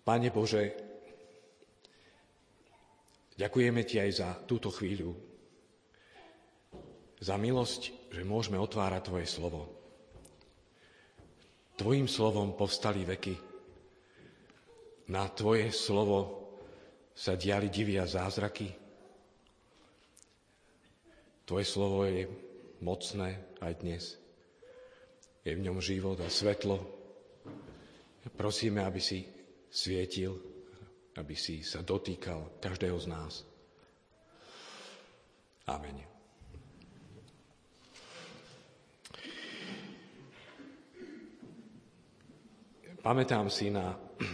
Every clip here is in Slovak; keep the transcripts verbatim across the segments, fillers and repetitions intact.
Pane Bože, ďakujeme Ti aj za túto chvíľu, za milosť, že môžeme otvárať Tvoje slovo. Tvojim slovom povstali veky. Na Tvoje slovo sa diali divy a zázraky. Tvoje slovo je mocné aj dnes. Je v ňom život a svetlo. Prosíme, aby si svietil, aby si sa dotýkal každého z nás. Amen. Pamätám si na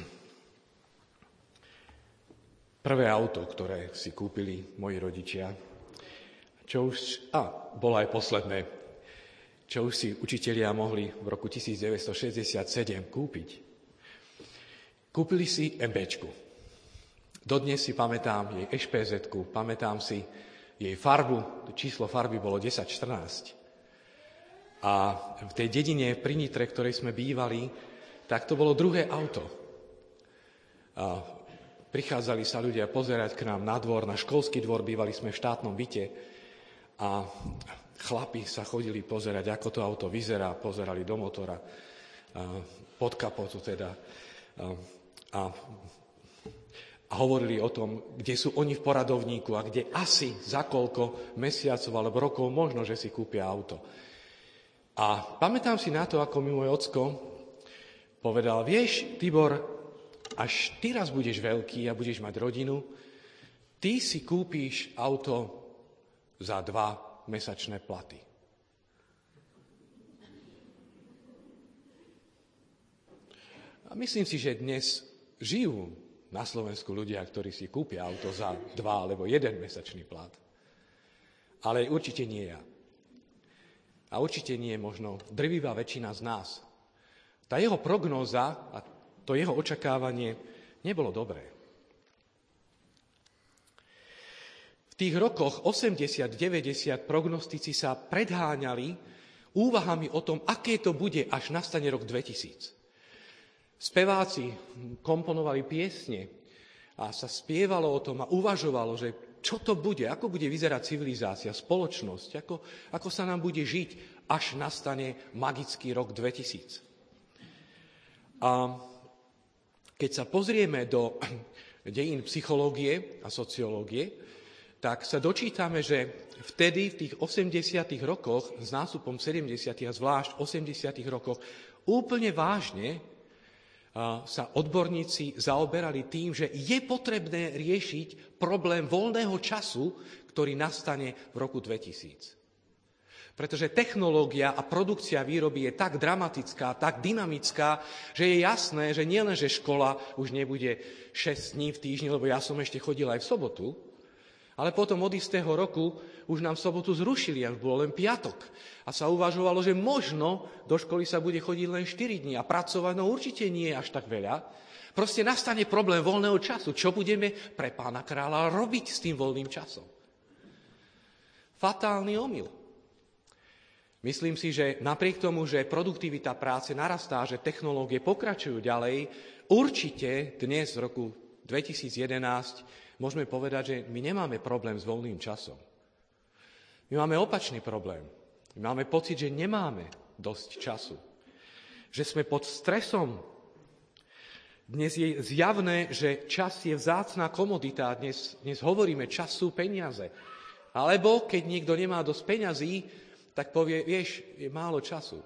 prvé auto, ktoré si kúpili moji rodičia, čo už, a bolo aj posledné, čo už si učitelia mohli v roku devätnásťstošesťdesiatsedem kúpiť. Kúpili si MBčku. Dodnes si pamätám jej ešpézetku, pamätám si jej farbu, číslo farby bolo desať štrnásť. A v tej dedine pri Nitre, ktorej sme bývali, tak to bolo druhé auto. A prichádzali sa ľudia pozerať k nám na dvor, na školský dvor, bývali sme v štátnom byte a chlapi sa chodili pozerať, ako to auto vyzerá, pozerali do motora, pod kapotu teda. A, a hovorili o tom, kde sú oni v poradovníku a kde asi za koľko mesiacov alebo rokov možno, že si kúpia auto. A pamätám si na to, ako mi môj ocko povedal, vieš, Tibor, až ty raz budeš veľký a budeš mať rodinu, ty si kúpíš auto za dva mesačné platy. A myslím si, že dnes žijú na Slovensku ľudia, ktorí si kúpia auto za dva alebo jeden mesačný plat. Ale určite nie ja. A určite nie možno drvivá väčšina z nás. Tá jeho prognóza a to jeho očakávanie nebolo dobré. V tých rokoch osemdesiat deväťdesiat prognostici sa predháňali úvahami o tom, aké to bude, až nastane rok dvetisíc. Speváci komponovali piesne a sa spievalo o tom a uvažovalo, že čo to bude, ako bude vyzerať civilizácia, spoločnosť, ako, ako sa nám bude žiť, až nastane magický rok dvetisíc. A keď sa pozrieme do dejín psychológie a sociológie, tak sa dočítame, že vtedy v tých osemdesiatych rokoch, s nástupom sedemdesiatych a zvlášť osemdesiatych rokoch, úplne vážne sa odborníci zaoberali tým, že je potrebné riešiť problém voľného času, ktorý nastane v roku dvetisíc. Pretože technológia a produkcia výroby je tak dramatická, tak dynamická, že je jasné, že nielen, že škola už nebude šesť dní v týždni, lebo ja som ešte chodil aj v sobotu, ale potom od istého roku už nám v sobotu zrušili, až bolo len piatok. A sa uvažovalo, že možno do školy sa bude chodiť len štyri dni a pracovať, no určite nie až tak veľa. Proste nastane problém voľného času. Čo budeme pre pána kráľa robiť s tým voľným časom? Fatálny omyl. Myslím si, že napriek tomu, že produktivita práce narastá, že technológie pokračujú ďalej, určite dnes v roku dvetisíc jedenásť môžeme povedať, že my nemáme problém s voľným časom. My máme opačný problém. My máme pocit, že nemáme dosť času. Že sme pod stresom. Dnes je zjavné, že čas je vzácna komodita. Dnes, dnes hovoríme, čas sú peniaze. Alebo keď niekto nemá dosť peňazí, tak povie, vieš, je málo času.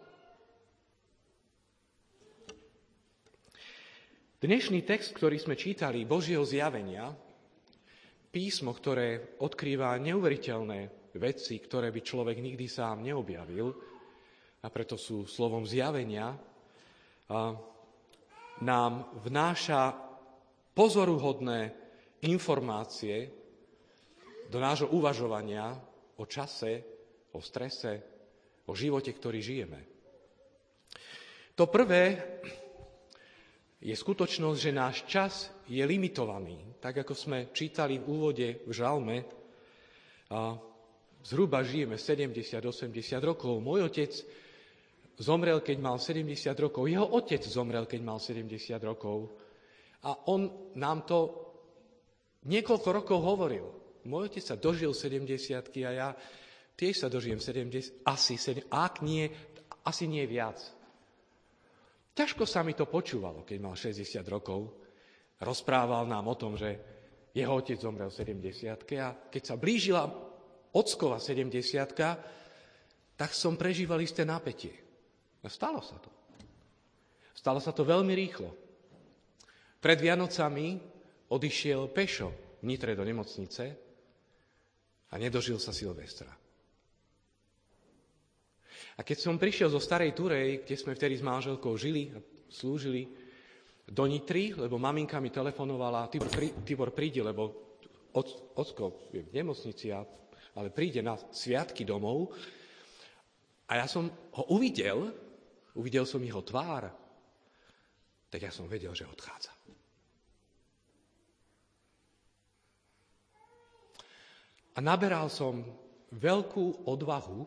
Dnešný text, ktorý sme čítali, Božieho zjavenia, písmo, ktoré odkrýva neuveriteľné veci, ktoré by človek nikdy sám neobjavil, a preto sú slovom zjavenia, a nám vnáša pozoruhodné informácie do nášho uvažovania o čase, o strese, o živote, ktorý žijeme. To prvé je skutočnosť, že náš čas je limitovaný. Tak, ako sme čítali v úvode v žalme, a zhruba žijeme sedemdesiat osemdesiat rokov. Môj otec zomrel, keď mal sedemdesiat rokov. Jeho otec zomrel, keď mal sedemdesiat rokov. A on nám to niekoľko rokov hovoril. Môj otec sa dožil sedemdesiatky a ja tiež sa dožijem sedemdesiat, asi sedem, ak nie, asi nie viac. Ťažko sa mi to počúvalo, keď mal šesťdesiat rokov. Rozprával nám o tom, že jeho otec zomrel v sedemdesiatke a keď sa blížila ockova sedemdesiatka, tak som prežíval isté napätie. A stalo sa to. Stalo sa to veľmi rýchlo. Pred Vianocami odišiel pešo v Nitre do nemocnice a nedožil sa Silvestra. A keď som prišiel zo Starej Turej, kde sme vtedy s manželkou žili a slúžili, do Nitry, lebo maminka mi telefonovala, Tibor, prí, Tibor príde, lebo ocko je v nemocnici, ale príde na sviatky domov. A ja som ho uvidel, uvidel som jeho tvár, tak ja som vedel, že odchádza. A naberal som veľkú odvahu,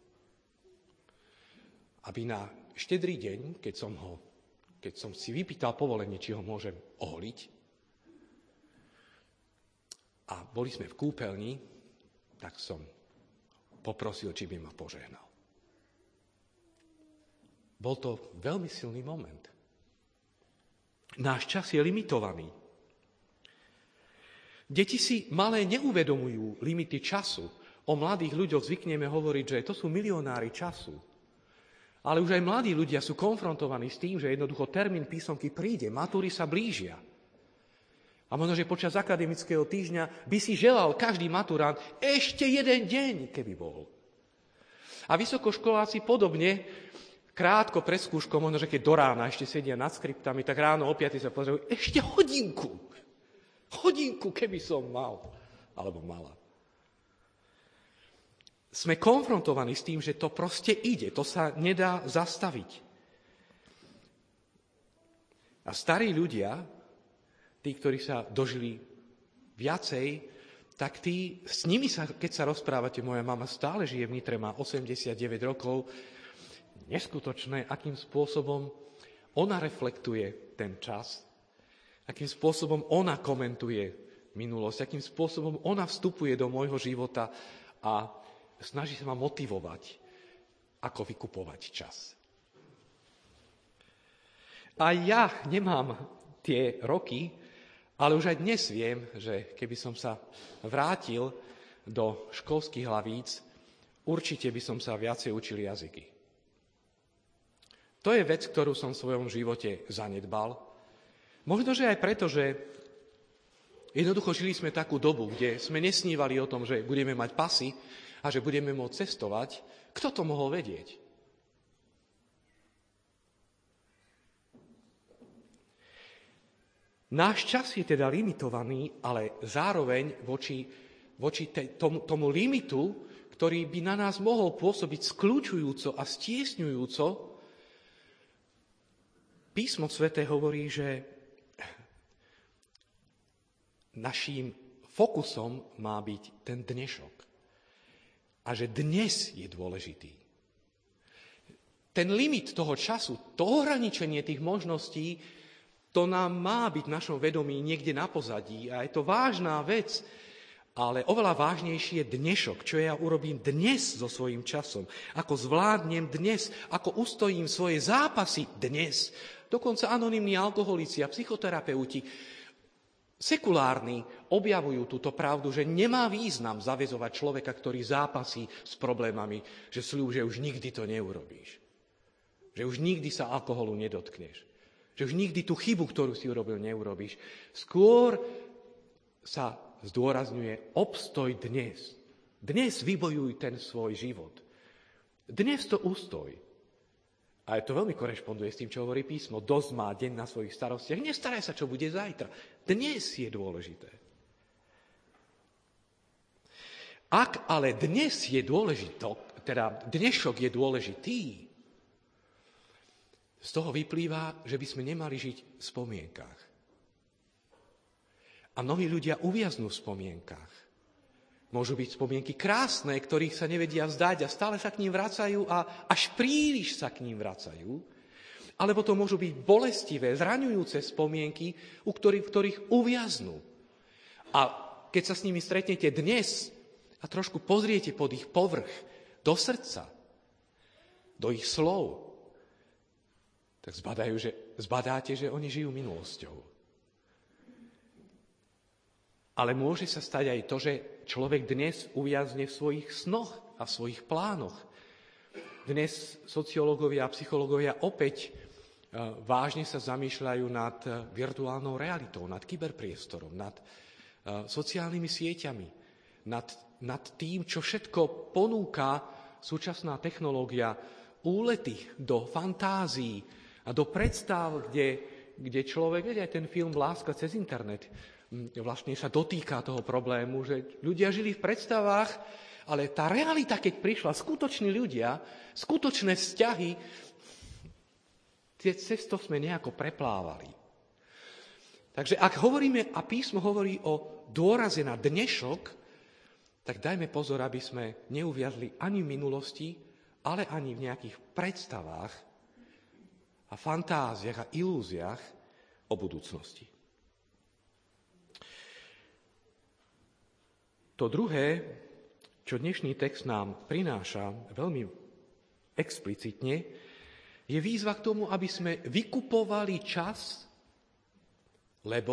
aby na štedrý deň, keď som ho, keď som si vypýtal povolenie, či ho môžem oholiť, a boli sme v kúpeľni, tak som poprosil, či by ma požehnal. Bol to veľmi silný moment. Náš čas je limitovaný. Deti si malé neuvedomujú limity času. O mladých ľuďoch zvykneme hovoriť, že to sú milionári času. Ale už aj mladí ľudia sú konfrontovaní s tým, že jednoducho termín písomky príde, matúry sa blížia. A možno, že počas akademického týždňa by si želal každý maturant ešte jeden deň, keby bol. A vysokoškoláci podobne, krátko pred skúškou, možno, že keď do rána ešte sedia nad skriptami, tak ráno o piatej sa pozerajú, ešte hodinku, hodinku, keby som mal, alebo mala. Sme konfrontovaní s tým, že to proste ide, to sa nedá zastaviť. A starí ľudia, tí, ktorí sa dožili viacej, tak tí, s nimi sa, keď sa rozprávate, moja mama stále žije v Nitre, má osemdesiatdeväť rokov, neskutočné, akým spôsobom ona reflektuje ten čas, akým spôsobom ona komentuje minulosť, akým spôsobom ona vstupuje do môjho života a snaží sa ma motivovať, ako vykupovať čas. A ja nemám tie roky, ale už aj dnes viem, že keby som sa vrátil do školských hlavíc, určite by som sa viacej učil jazyky. To je vec, ktorú som v svojom živote zanedbal. Možno, že aj preto, že jednoducho žili sme takú dobu, kde sme nesnívali o tom, že budeme mať pasy, a že budeme môcť cestovať, kto to mohol vedieť? Náš čas je teda limitovaný, ale zároveň voči, voči te, tomu, tomu limitu, ktorý by na nás mohol pôsobiť skľúčujúco a stiesňujúco, Písmo sväté hovorí, že naším fokusom má byť ten dnešok. A že dnes je dôležitý. Ten limit toho času, to ohraničenie tých možností, to nám má byť v našom vedomí niekde na pozadí. A je to vážna vec, ale oveľa vážnejší je dnešok, čo ja urobím dnes so svojím časom. Ako zvládnem dnes, ako ustojím svoje zápasy dnes. Dokonca anonymní alkoholici a psychoterapeuti sekulárni objavujú túto pravdu, že nemá význam zaväzovať človeka, ktorý zápasí s problémami, že sľub, že už nikdy to neurobíš. Že už nikdy sa alkoholu nedotkneš. Že už nikdy tú chybu, ktorú si urobil, neurobíš. Skôr sa zdôrazňuje obstoj dnes. Dnes vybojuj ten svoj život. Dnes to ustoj. A to veľmi korešponduje s tým, čo hovorí písmo. Dosť má deň na svojich starostiach. Nestaraj sa, čo bude zajtra. Dnes je dôležité. Ak ale dnes je dôležito, teda dnešok je dôležitý, z toho vyplýva, že by sme nemali žiť v spomienkach. A mnohí ľudia uviaznú v spomienkach. Môžu byť spomienky krásne, ktorých sa nevedia vzdať a stále sa k ním vracajú a až príliš sa k ním vracajú. Alebo to môžu byť bolestivé, zraňujúce spomienky, u ktorých, v ktorých uviaznú. A keď sa s nimi stretnete dnes a trošku pozriete pod ich povrch, do srdca, do ich slov, tak zbadajú, že, zbadáte, že oni žijú minulosťou. Ale môže sa stať aj to, že človek dnes uviazne v svojich snoch a v svojich plánoch. Dnes sociológovia a psychológovia opäť vážne sa zamýšľajú nad virtuálnou realitou, nad kyberpriestorom, nad sociálnymi sieťami, nad, nad tým, čo všetko ponúka súčasná technológia, úlety do fantázií a do predstav, kde, kde človek, veď aj ten film Láska cez internet, vlastne sa dotýka toho problému, že ľudia žili v predstavách, ale tá realita, keď prišla, skutoční ľudia, skutočné vzťahy, tie cez to sme nejako preplávali. Takže ak hovoríme, a písmo hovorí o dôraze na dnešok, tak dajme pozor, aby sme neuviazli ani v minulosti, ale ani v nejakých predstavách a fantáziách a ilúziách o budúcnosti. To druhé, čo dnešný text nám prináša veľmi explicitne, je výzva k tomu, aby sme vykupovali čas, lebo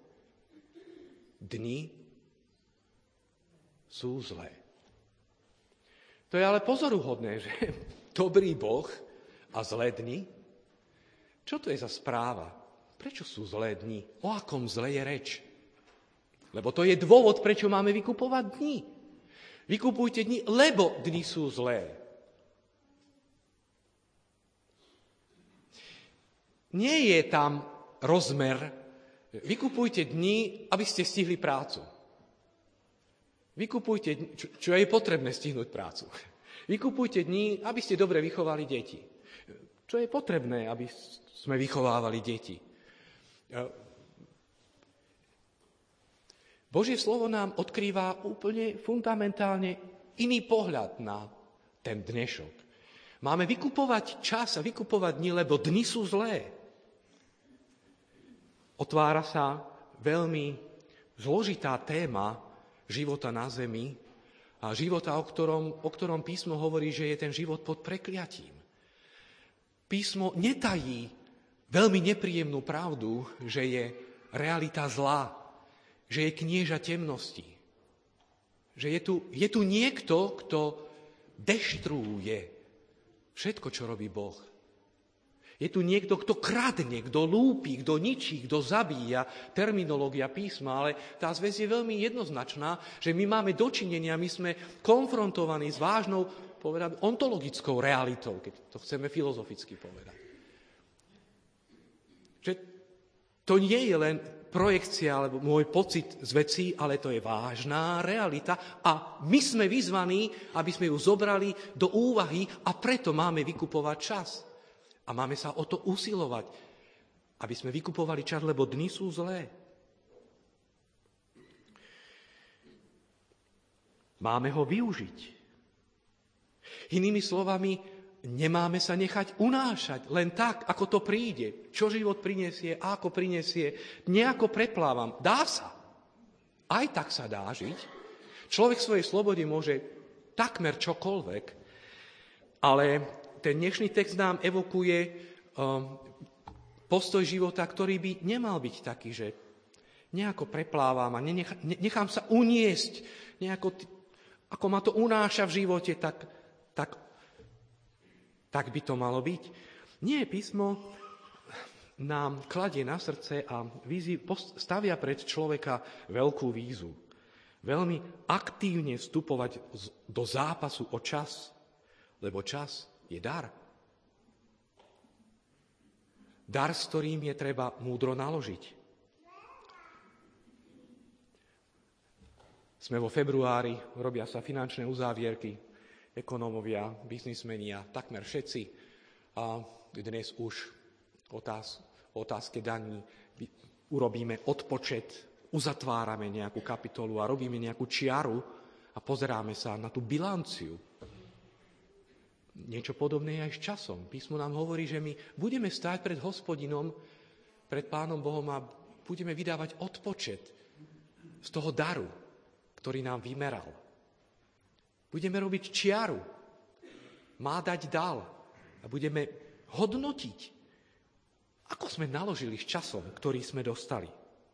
dni sú zlé. To je ale pozoruhodné, že dobrý Boh a zlé dni. Čo to je za správa? Prečo sú zlé dni? O akom zle je reč? Lebo to je dôvod, prečo máme vykupovať dni. Vykupujte dni, lebo dni sú zlé. Nie je tam rozmer, vykupujte dni, aby ste stihli prácu. Vykupujte dni, čo, čo je potrebné stihnúť prácu. Vykupujte dni, aby ste dobre vychovali deti. Čo je potrebné, aby sme vychovávali deti. Božie slovo nám odkrýva úplne fundamentálne iný pohľad na ten dnešok. Máme vykupovať čas a vykupovať dni, lebo dni sú zlé. Otvára sa veľmi zložitá téma života na zemi a života, o ktorom, o ktorom písmo hovorí, že je ten život pod prekliatím. Písmo netají veľmi nepríjemnú pravdu, že je realita zlá, že je knieža temnosti. Že je tu, je tu niekto, kto deštruuje všetko, čo robí Boh. Je tu niekto, kto kradne, kto lúpi, kto ničí, kto zabíja. Terminológia písma, ale tá zväz je veľmi jednoznačná, že my máme dočinenia, my sme konfrontovaní s vážnou, povedať, ontologickou realitou, keď to chceme filozoficky povedať. Že to nie je len projekcia alebo môj pocit z vecí, ale to je vážna realita a my sme vyzvaní, aby sme ju zobrali do úvahy a preto máme vykupovať čas. A máme sa o to usilovať, aby sme vykupovali čas, lebo dni sú zlé. Máme ho využiť. Inými slovami, nemáme sa nechať unášať len tak, ako to príde. Čo život prinesie, ako prinesie, nejako preplávam. Dá sa. Aj tak sa dá žiť. Človek v svojej slobode môže takmer čokoľvek, ale ten dnešný text nám evokuje um, postoj života, ktorý by nemal byť taký, že nejako preplávam a nenechám, nechám sa uniesť, nejako, ako ma to unáša v živote, tak, tak Tak by to malo byť. Nie, písmo nám kladie na srdce a stavia pred človeka veľkú výzvu. Veľmi aktívne vstupovať do zápasu o čas, lebo čas je dar. Dar, s ktorým je treba múdro naložiť. Sme vo februári, robia sa finančné uzávierky, ekonómovia, biznismeni a takmer všetci. A dnes už otáz, otázke daní urobíme odpočet, uzatvárame nejakú kapitolu a robíme nejakú čiaru a pozeráme sa na tú bilanciu. Niečo podobné je aj s časom. Písmo nám hovorí, že my budeme stáť pred Hospodinom, pred Pánom Bohom a budeme vydávať odpočet z toho daru, ktorý nám vymeral. Budeme robiť čiaru. Má dať dal. A budeme hodnotiť, ako sme naložili s časom, ktorý sme dostali.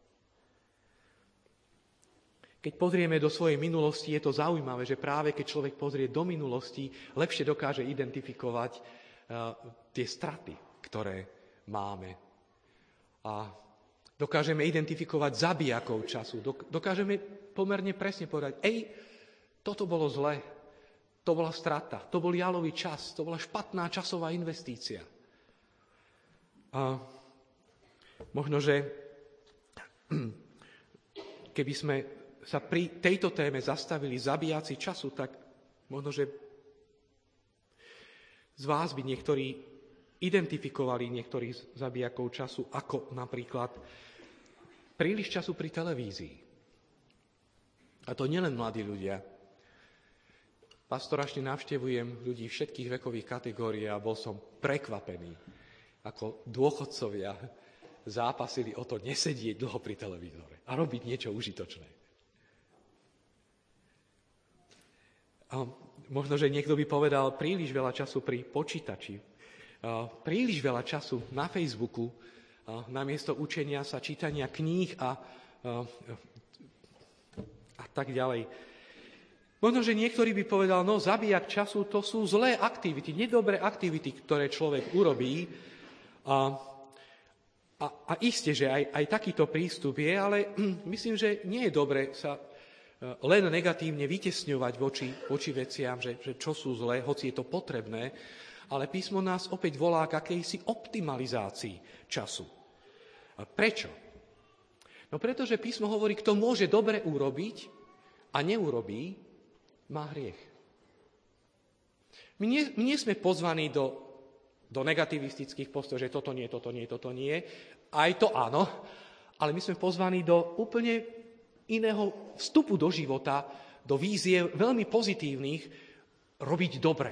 Keď pozrieme do svojej minulosti, je to zaujímavé, že práve keď človek pozrie do minulosti, lepšie dokáže identifikovať uh, tie straty, ktoré máme. A dokážeme identifikovať zabijakov času. Dokážeme pomerne presne povedať, ej, toto bolo zlé, to bola strata, to bol jalový čas, to bola špatná časová investícia. A možno, že keby sme sa pri tejto téme zastavili zabíjaci času, tak možno, že z vás by niektorí identifikovali niektorých zabijakov času, ako napríklad príliš času pri televízii. A to nielen mladí ľudia. Pastoračne navštevujem ľudí všetkých vekových kategórií a bol som prekvapený, ako dôchodcovia zápasili o to nesedieť dlho pri televízore a robiť niečo užitočné. A možno, že niekto by povedal príliš veľa času pri počítači, príliš veľa času na Facebooku, namiesto učenia sa, čítania kníh a, a, a tak ďalej. Možno, že niektorý by povedal, no zabíjať času, to sú zlé aktivity, nedobré aktivity, ktoré človek urobí. A, a, a isté, že aj, aj takýto prístup je, ale myslím, že nie je dobre sa len negatívne vytesňovať voči, voči veciam, že, že čo sú zlé, hoci je to potrebné, ale písmo nás opäť volá k akejsi optimalizácii času. A prečo? No pretože písmo hovorí, kto môže dobre urobiť a neurobí, má hriech. My nie, my nie sme pozvaní do, do negativistických postojov, že toto nie, toto nie, toto nie. Aj to áno, ale my sme pozvaní do úplne iného vstupu do života, do vízie veľmi pozitívnych, robiť dobre.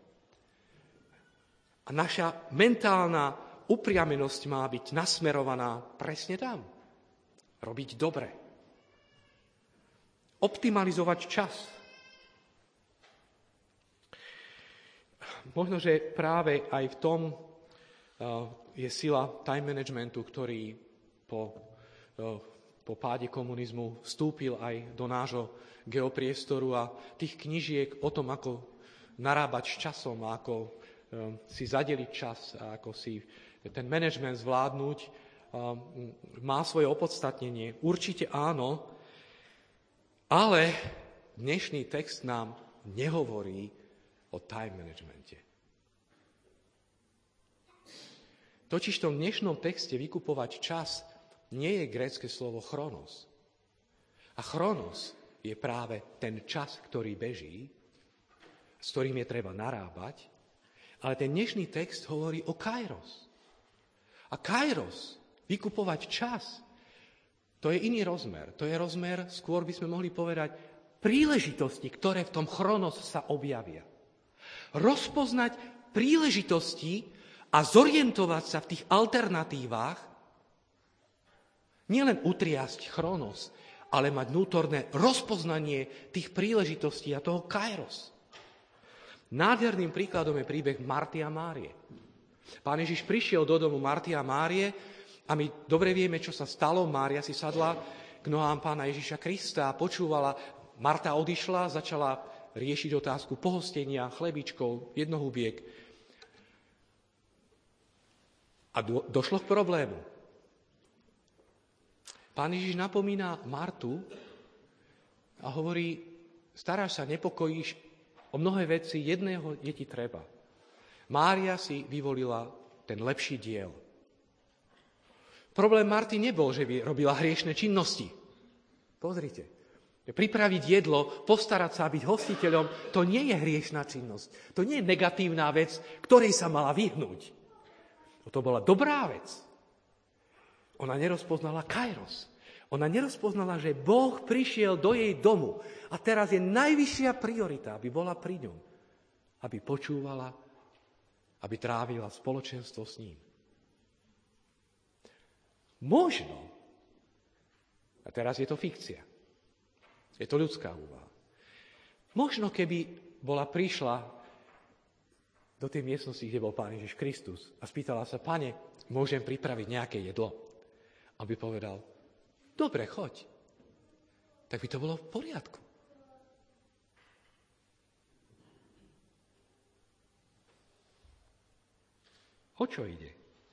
A naša mentálna upriamenosť má byť nasmerovaná presne tam. Robiť dobre. Optimalizovať čas. Možno, že práve aj v tom je sila time managementu, ktorý po po páde komunizmu vstúpil aj do nášho geopriestoru a tých knižiek o tom, ako narábať s časom a ako si zadeliť čas a ako si ten manažment zvládnuť, má svoje opodstatnenie. Určite áno, ale dnešný text nám nehovorí o time managemente. Totiž v tom dnešnom texte vykupovať čas nie je grécke slovo chronos. A chronos je práve ten čas, ktorý beží, s ktorým je treba narábať, ale ten dnešný text hovorí o kairos. A kairos, vykupovať čas, to je iný rozmer. To je rozmer, skôr by sme mohli povedať, príležitosti, ktoré v tom chronos sa objavia. Rozpoznať príležitosti a zorientovať sa v tých alternatívach, nielen utriasť chronos, ale mať vnútorné rozpoznanie tých príležitostí a toho kairos. Nádherným príkladom je príbeh Marty a Márie. Pán Ježiš prišiel do domu Marty a Márie a my dobre vieme, čo sa stalo. Mária si sadla k nohám Pána Ježiša Krista a počúvala. Marta odišla, začala riešiť otázku pohostenia, chlebičkov, jednohubiek. A do, došlo k problému. Pán Ježiš napomína Martu a hovorí, staráš sa, nepokojíš o mnohé veci, jedného je ti treba. Mária si vyvolila ten lepší diel. Problém Marty nebol, že by robila hriešne činnosti. Pozrite, pripraviť jedlo, postarať sa, byť hostiteľom, to nie je hriešna činnosť. To nie je negatívna vec, ktorej sa mala vyhnúť. To bola dobrá vec. Ona nerozpoznala kairos. Ona nerozpoznala, že Boh prišiel do jej domu a teraz je najvyššia priorita, aby bola pri ňom. A aby počúvala, aby trávila spoločenstvo s ním. Možno, a teraz je to fikcia, je to ľudská úvaha, možno keby bola prišla do tej miestnosti, kde bol Pán Ježiš Kristus a spýtala sa, Pane, môžem pripraviť nejaké jedlo? Aby povedal, dobre, choď. Tak by to bolo v poriadku. O čo ide?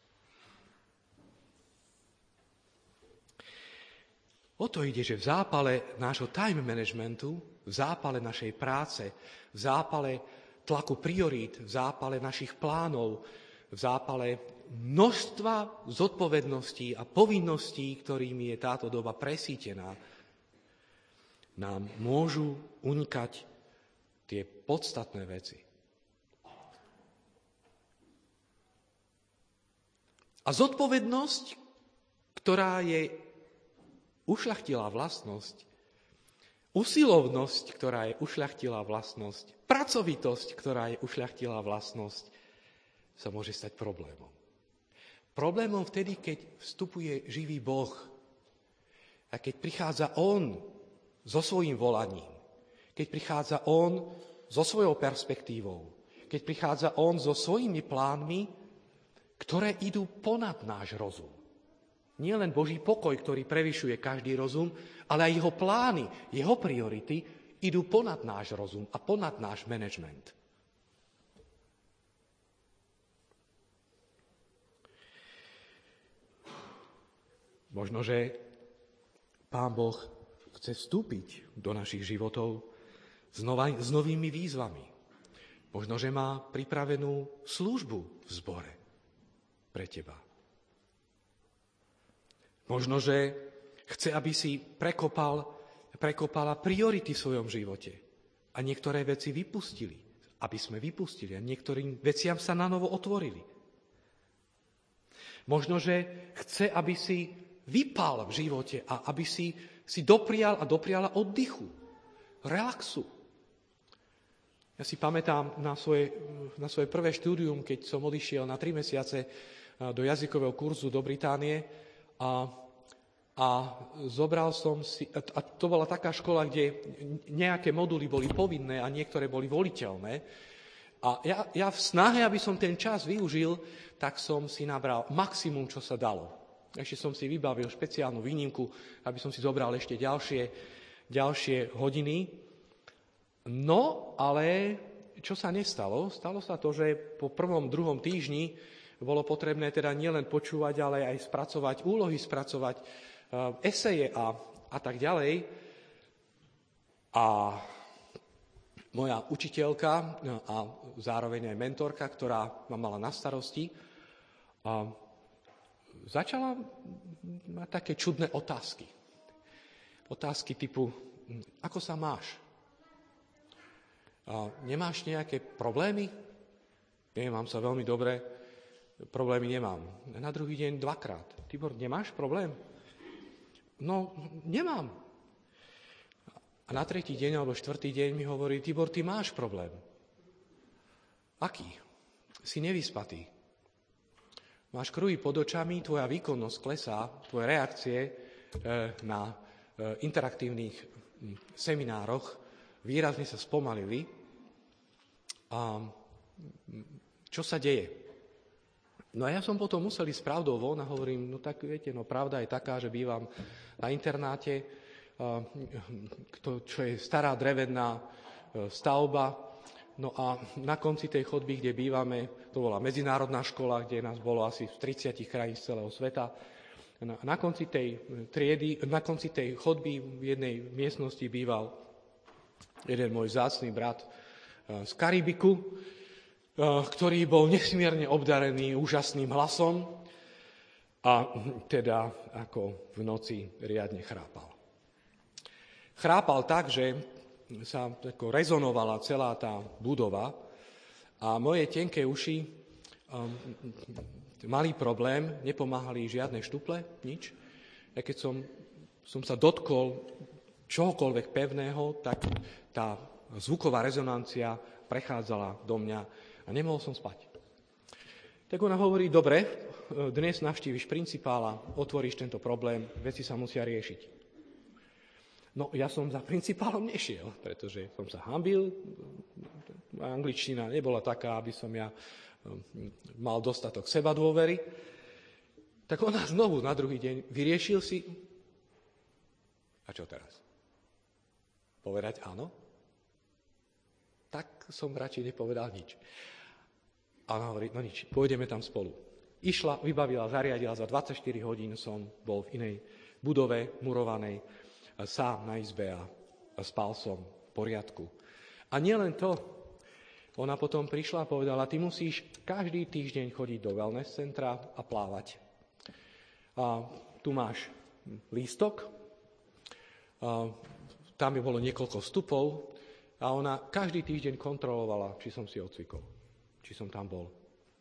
O to ide, že v zápale nášho time managementu, v zápale našej práce, v zápale tlaku priorít, v zápale našich plánov, v zápale množstva zodpovedností a povinností, ktorými je táto doba presýtená, nám môžu unikať tie podstatné veci. A zodpovednosť, ktorá je ušľachtilá vlastnosť, usilovnosť, ktorá je ušľachtilá vlastnosť, pracovitosť, ktorá je ušľachtilá vlastnosť, sa môže stať problémom. Problémom vtedy, keď vstupuje živý Boh a keď prichádza On so svojím volaním, keď prichádza On so svojou perspektívou, keď prichádza On so svojimi plánmi, ktoré idú ponad náš rozum. Nie len Boží pokoj, ktorý prevyšuje každý rozum, ale aj jeho plány, jeho priority idú ponad náš rozum a ponad náš manažment. Možno, že Pán Boh chce vstúpiť do našich životov s, nova, s novými výzvami. Možno, že má pripravenú službu v zbore pre teba. Možno, že chce, aby si prekopal, prekopala priority v svojom živote a niektoré veci vypustili, aby sme vypustili a niektorým veciam sa na novo otvorili. Možno, že chce, aby si vypal v živote a aby si, si doprial a dopriala oddychu, relaxu. Ja si pamätám na svoje, na svoje prvé štúdium, keď som odišiel na tri mesiace do jazykového kurzu do Británie a, a zobral som si, a to bola taká škola, kde nejaké moduly boli povinné a niektoré boli voliteľné. A ja, ja v snahe, aby som ten čas využil, tak som si nabral maximum, čo sa dalo. Ešte som si vybavil špeciálnu výnimku, aby som si zobral ešte ďalšie, ďalšie hodiny. No, ale čo sa nestalo? Stalo sa to, že po prvom, druhom týždni bolo potrebné teda nielen počúvať, ale aj spracovať úlohy, spracovať uh, eseje a, a tak ďalej. A moja učiteľka a zároveň aj mentorka, ktorá ma mala na starosti, uh, začala mať také čudné otázky. Otázky typu, ako sa máš? A nemáš nejaké problémy? Nie, mám sa veľmi dobre, problémy nemám. Na druhý deň dvakrát. Tibor, nemáš problém? No, nemám. A na tretí deň alebo štvrtý deň mi hovorí, Tibor, ty máš problém. Aký? Si nevyspatý. Máš kruhy pod očami, tvoja výkonnosť klesá, tvoje reakcie e, na e, interaktívnych m, seminároch výrazne sa spomalili. A čo sa deje? No a ja som potom musel ísť pravdou von a hovorím, no tak viete, no pravda je taká, že bývam na internáte, čo je stará drevená stavba. No a na konci tej chodby, kde bývame, to bola medzinárodná škola, kde nás bolo asi z tridsať krajín z celého sveta. Na konci tej triedy, na konci tej chodby v jednej miestnosti býval jeden môj vzácny brat z Karibiku, ktorý bol nesmierne obdarený úžasným hlasom a teda ako v noci riadne chrápal. Chrápal tak, že sa tako rezonovala celá tá budova a moje tenké uši um, mali problém, nepomáhali žiadne štuple, nič. A keď som, som sa dotkol čohokoľvek pevného, tak tá zvuková rezonancia prechádzala do mňa a nemohol som spať. Tak ona hovorí, dobre, dnes navštíviš principála, otvoríš tento problém, veci sa musia riešiť. No, ja som za principálom nešiel, pretože som sa hanbil, angličtina nebola taká, aby som ja mal dostatok sebadôvery. Tak ona znovu na druhý deň vyriešil si. A čo teraz? Povedať áno? Tak som radšej nepovedal nič. A ona hovorí, no nič, pôjdeme tam spolu. Išla, vybavila, zariadila, za dvadsaťštyri hodín som bol v inej budove murovanej, sám na izbe a spal som v poriadku. A nielen to, ona potom prišla a povedala, ty musíš každý týždeň chodiť do wellness centra a plávať. A tu máš lístok, a tam by bolo niekoľko vstupov a ona každý týždeň kontrolovala, či som si odcvikol, či som tam bol.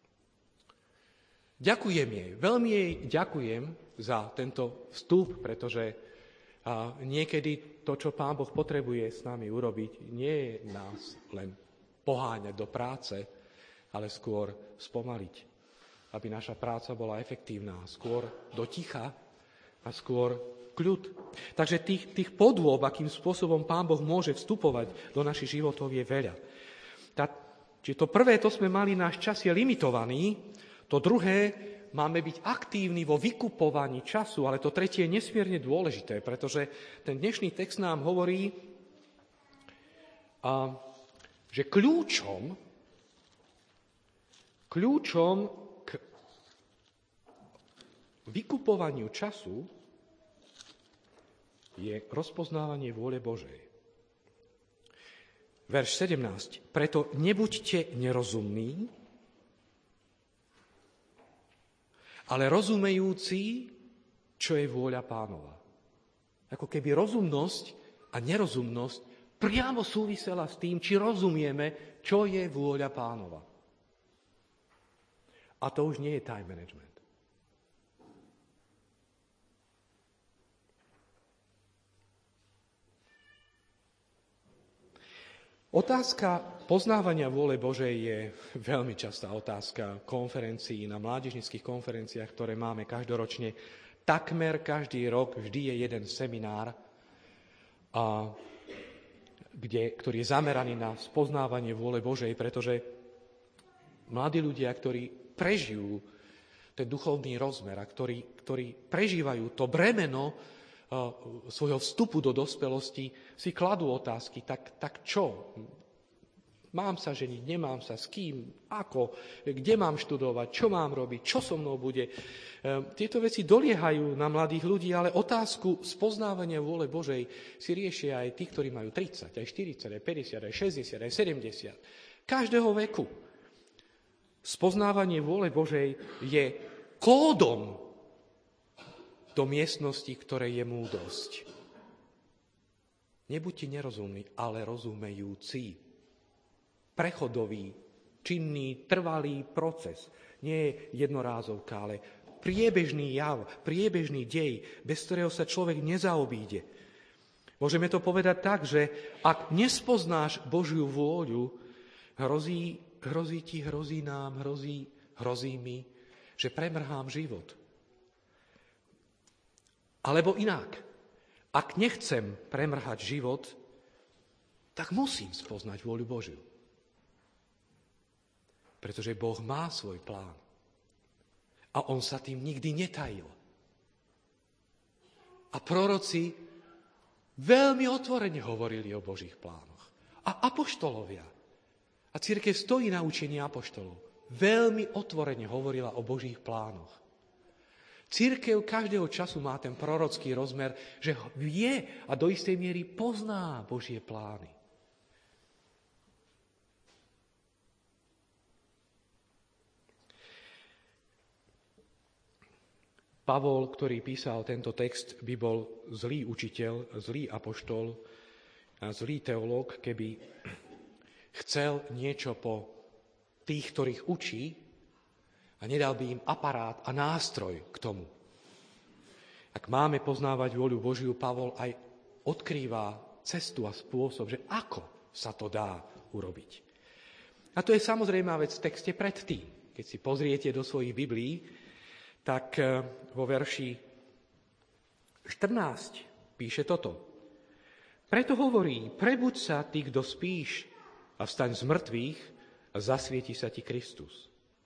Ďakujem jej, veľmi jej ďakujem za tento vstup, pretože a niekedy to, čo Pán Boh potrebuje s nami urobiť, nie je nás len poháňať do práce, ale skôr spomaliť, aby naša práca bola efektívna, skôr do ticha a skôr kľud. Takže tých, tých podôb, akým spôsobom Pán Boh môže vstupovať do našich životov, je veľa. Tá, čiže to prvé, to sme mali, náš čas je limitovaný, to druhé, máme byť aktívni vo vykupovaní času, ale to tretie je nesmierne dôležité, pretože ten dnešný text nám hovorí, a, že kľúčom, kľúčom k vykupovaniu času je rozpoznávanie vôle Božej. Verš sedemnásť. Preto nebuďte nerozumní, ale rozumejúci, čo je vôľa Pánova. Ako keby rozumnosť a nerozumnosť priamo súvisela s tým, či rozumieme, čo je vôľa Pánova. A to už nie je time management. Otázka poznávania vôle Božej je veľmi častá otázka konferencií, na mládežnických konferenciách, ktoré máme každoročne. Takmer každý rok vždy je jeden seminár, a, kde, ktorý je zameraný na spoznávanie vôle Božej, pretože mladí ľudia, ktorí prežijú ten duchovný rozmer a ktorí, ktorí prežívajú to bremeno svojho vstupu do dospelosti, si kladú otázky, tak, tak čo? Mám sa ženiť, nemám sa, s kým, ako, kde mám študovať, čo mám robiť, čo so mnou bude. Tieto veci doliehajú na mladých ľudí, ale otázku spoznávania vôle Božej si riešia aj tí, ktorí majú tridsať, aj štyridsať, aj päťdesiat, aj šesťdesiat, aj sedemdesiat. Každého veku. Spoznávanie vôle Božej je kódom do miestnosti, ktorej je múdrosť. Nebuďte nerozumní, ale rozumejúci. Prechodový, činný, trvalý proces. Nie je jednorázovka, ale priebežný jav, priebežný dej, bez ktorého sa človek nezaobíde. Môžeme to povedať tak, že ak nespoznáš Božiu vôľu, hrozí, hrozí ti, hrozí nám, hrozí, hrozí mi, že premrhám život. Alebo inak, ak nechcem premrhať život, tak musím spoznať vôľu Božiu. Pretože Boh má svoj plán. A on sa tým nikdy netajil. A proroci veľmi otvorene hovorili o Božích plánoch. A apoštolovia. A cirkev stojí na učení apoštolov. Veľmi otvorene hovorila o Božích plánoch. Cirkev každého času má ten prorocký rozmer, že vie a do istej miery pozná Božie plány. Pavol, ktorý písal tento text, by bol zlý učiteľ, zlý apoštol a zlý teológ, keby chcel niečo po tých, ktorých učí, a nedal by im aparát a nástroj k tomu. Ak máme poznávať vôľu Božiu, Pavol aj odkrýva cestu a spôsob, že ako sa to dá urobiť. A to je samozrejmá vec v texte predtým. Keď si pozriete do svojich Biblií, tak vo verši štrnásť píše toto. Preto hovorí, prebuď sa ty, kto spíš, a vstaň z mŕtvych a zasvieti sa ti Kristus.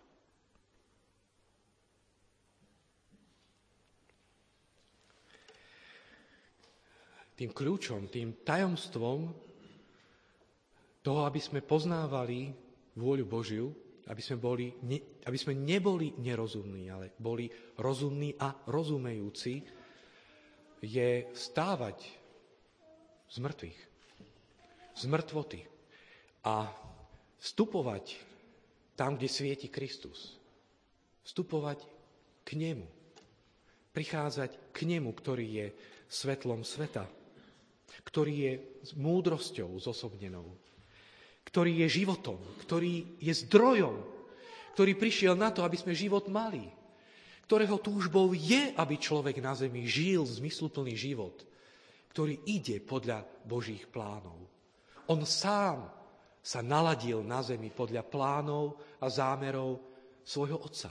Tým kľúčom, tým tajomstvom toho, aby sme poznávali vôľu Božiu, aby sme, boli, aby sme neboli nerozumní, ale boli rozumní a rozumejúci, je vstávať z mŕtvych, z mŕtvoty a vstupovať tam, kde svieti Kristus. Vstupovať k nemu. Prichádzať k nemu, ktorý je svetlom sveta, ktorý je múdrosťou zosobnenou, ktorý je životom, ktorý je zdrojom, ktorý prišiel na to, aby sme život mali, ktorého túžbou je, aby človek na zemi žil zmysluplný život, ktorý ide podľa Božích plánov. On sám sa naladil na zemi podľa plánov a zámerov svojho otca.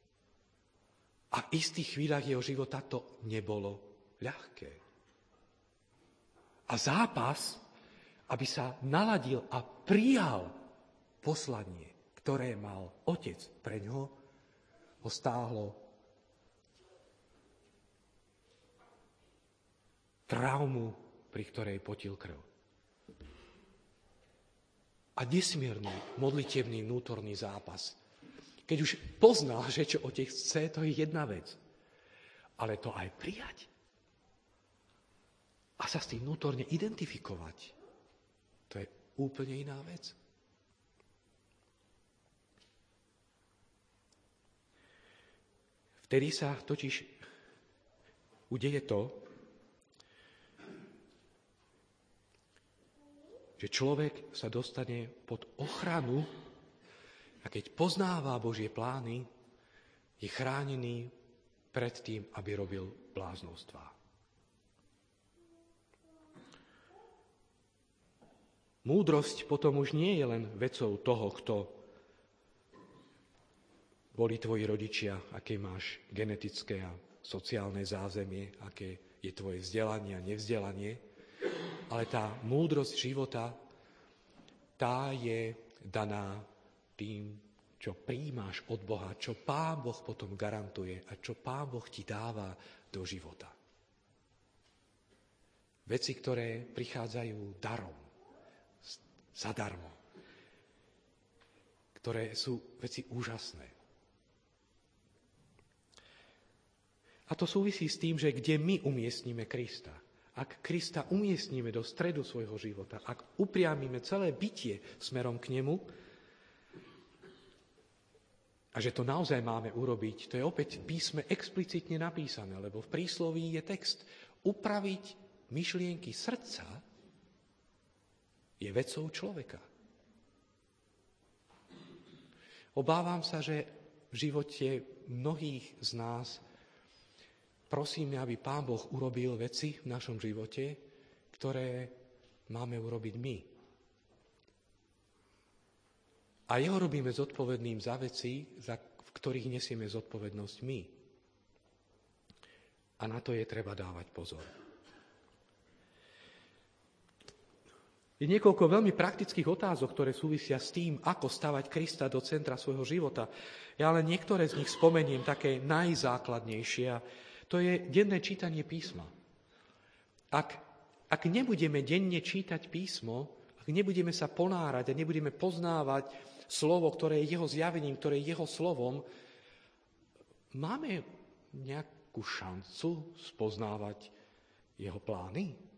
A v istých chvíľach jeho života to nebolo ľahké. A zápas, aby sa naladil a prijal poslanie, ktoré mal otec pre ňoho, ho stáhlo traumu, pri ktorej potil krv. A nesmierny modlitevný vnútorný zápas. Keď už poznal, že čo otec chce, to je jedna vec. Ale to aj prijať. A sa s tým vnútorne identifikovať. To je úplne iná vec. Vtedy sa totiž udeje to, že človek sa dostane pod ochranu a keď poznáva Božie plány, je chránený pred tým, aby robil bláznostvá. Múdrosť potom už nie je len vecou toho, kto boli tvoji rodičia, aké máš genetické a sociálne zázemie, aké je tvoje vzdelanie a nevzdelanie, ale tá múdrosť života, tá je daná tým, čo prijímáš od Boha, čo Pán Boh potom garantuje a čo Pán Boh ti dáva do života. Veci, ktoré prichádzajú darom, zadarmo, ktoré sú veci úžasné. A to súvisí s tým, že kde my umiestnime Krista. Ak Krista umiestnime do stredu svojho života, ak upriamime celé bytie smerom k nemu, a že to naozaj máme urobiť, to je opäť v písme explicitne napísané, lebo v prísloví je text upraviť myšlienky srdca je vecou človeka. Obávam sa, že v živote mnohých z nás prosíme, aby Pán Boh urobil veci v našom živote, ktoré máme urobiť my. A jeho robíme zodpovedným za veci, za, v ktorých nesieme zodpovednosť my. A na to je treba dávať pozor. Je niekoľko veľmi praktických otázok, ktoré súvisia s tým, ako stavať Krista do centra svojho života. Ja len niektoré z nich spomeniem, také najzákladnejšie. To je denné čítanie písma. Ak, ak nebudeme denne čítať písmo, ak nebudeme sa ponárať a nebudeme poznávať slovo, ktoré je jeho zjavením, ktoré je jeho slovom, máme nejakú šancu spoznávať jeho plány?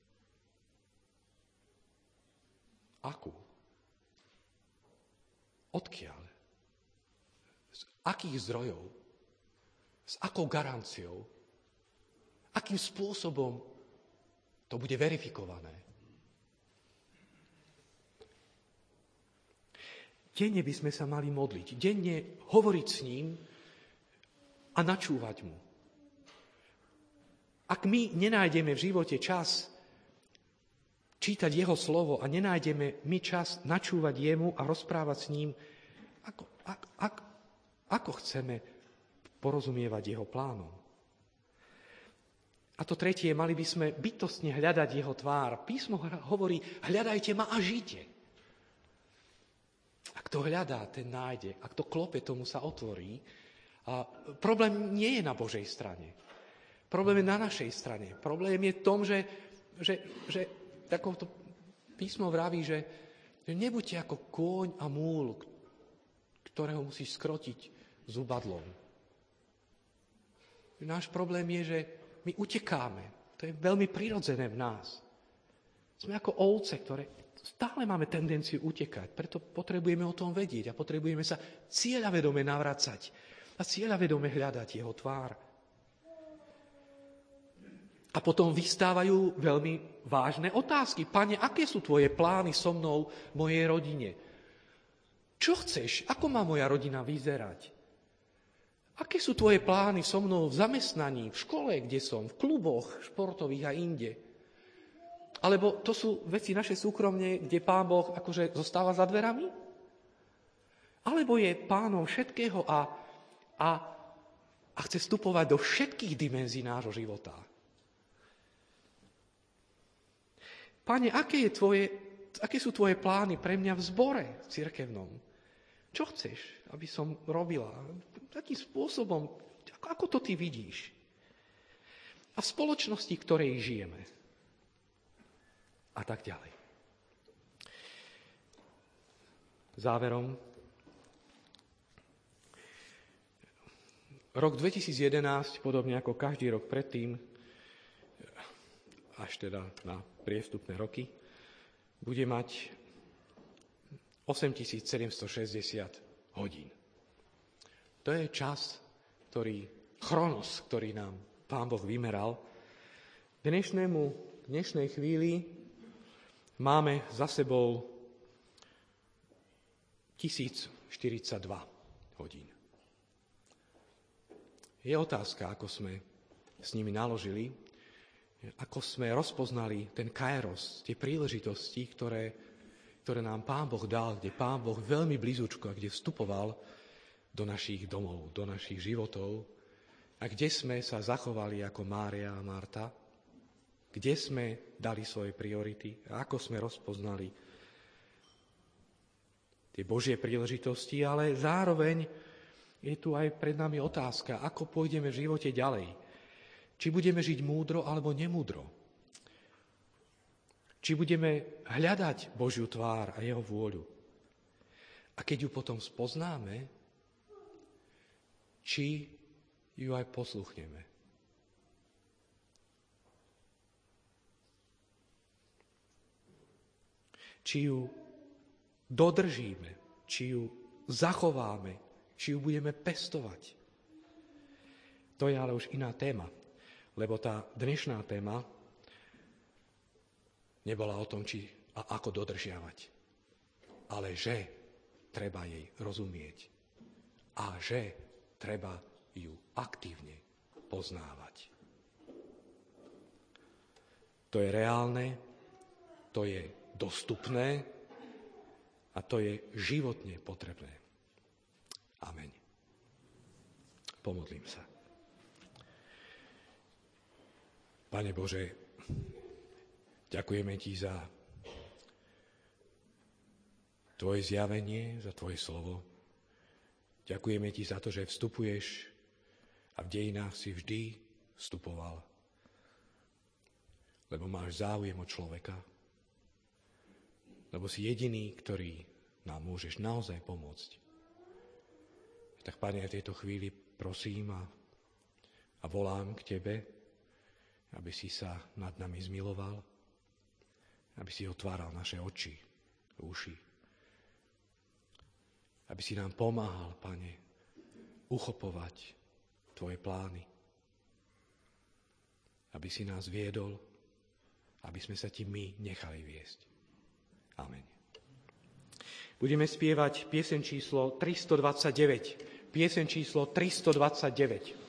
Akú? Odkiaľ? Z akých zdrojov? S akou garanciou? Akým spôsobom to bude verifikované? Denne by sme sa mali modliť, denne hovoriť s ním a načúvať mu. Ak my nenájdeme v živote čas čítať jeho slovo a nenájdeme my čas načúvať jemu a rozprávať s ním, ako, ako, ako, ako chceme porozumievať jeho plánom. A to tretie, mali by sme bytostne hľadať jeho tvár. Písmo hovorí, hľadajte ma a žite. A kto hľadá, ten nájde. A kto klope, tomu sa otvorí. A problém nie je na Božej strane. Problém je na našej strane. Problém je v tom, že, že, že ako to písmo vraví, že, že nebuďte ako kôň a múl, ktorého musíš skrotiť zubadlom. Náš problém je, že my utekáme. To je veľmi prirodzené v nás. Sme ako ovce, ktoré stále máme tendenciu utekať. Preto potrebujeme o tom vedieť a potrebujeme sa cieľavedome navracať a cieľavedome hľadať jeho tvár. A potom vystávajú veľmi vážne otázky. Pane, aké sú tvoje plány so mnou, mojej rodine? Čo chceš? Ako má moja rodina vyzerať? Aké sú tvoje plány so mnou v zamestnaní, v škole, kde som, v kluboch športových a inde? Alebo to sú veci naše súkromne, kde Pán Boh akože zostáva za dverami? Alebo je pánom všetkého a, a, a chce vstupovať do všetkých dimenzií nášho života? Pane, aké, je tvoje, aké sú tvoje plány pre mňa v zbore cirkevnom? Čo chceš, aby som robila? Takým spôsobom, ako, ako to ty vidíš? A v spoločnosti, v ktorej žijeme. A tak ďalej. Záverom. Rok dvetisíc jedenásť, podobne ako každý rok predtým, až teda na priestupné roky, bude mať osemtisíc sedemstošesťdesiat hodín. To je čas, ktorý, chronos, ktorý nám Pán Boh vymeral. Dnešnému, dnešnej chvíli máme za sebou tisícštyridsaťdva hodín. Je otázka, ako sme s nimi naložili, ako sme rozpoznali ten kairos, tie príležitosti, ktoré ktoré nám Pán Boh dal, kde Pán Boh veľmi blízučko, kde vstupoval do našich domov, do našich životov a kde sme sa zachovali ako Mária a Marta, kde sme dali svoje priority a ako sme rozpoznali tie Božie príležitosti, ale zároveň je tu aj pred nami otázka, ako pôjdeme v živote ďalej. Či budeme žiť múdro alebo nemúdro. Či budeme hľadať Božiu tvár a jeho vôľu. A keď ju potom spoznáme, či ju aj posluchneme. Či ju dodržíme, či ju zachováme, či ju budeme pestovať. To je ale už iná téma, lebo tá dnešná téma nebola o tom, či a ako dodržiavať, ale že treba jej rozumieť a že treba ju aktívne poznávať. To je reálne, to je dostupné a to je životne potrebné. Amen. Pomodlím sa. Pane Bože, ďakujeme Ti za Tvoje zjavenie, za Tvoje slovo. Ďakujeme Ti za to, že vstupuješ a v dejinách si vždy vstupoval. Lebo máš záujem o človeka. Lebo si jediný, ktorý nám môžeš naozaj pomôcť. Tak, Pane, v tejto chvíli prosím a, a volám k Tebe, aby si sa nad nami zmiloval, aby si otváral naše oči, uši. Aby si nám pomáhal, Pane, uchopovať Tvoje plány. Aby si nás viedol, aby sme sa Ti my nechali viesť. Amen. Budeme spievať pieseň číslo tristodvadsaťdeväť. Pieseň číslo tristodvadsaťdeväť.